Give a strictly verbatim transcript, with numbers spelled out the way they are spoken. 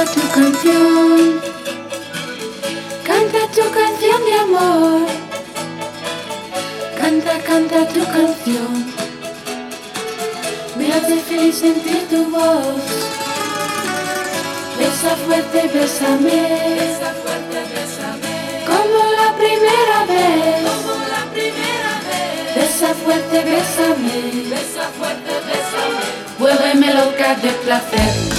canta tu canción, canta tu canción de amor, canta, canta tu canción, me hace feliz sentir tu voz. Besa fuerte, bésame, Besa fuerte, bésame, como la primera vez. como la primera vez. Besa fuerte, bésame, Besa fuerte, bésame, vuélveme loca de placer.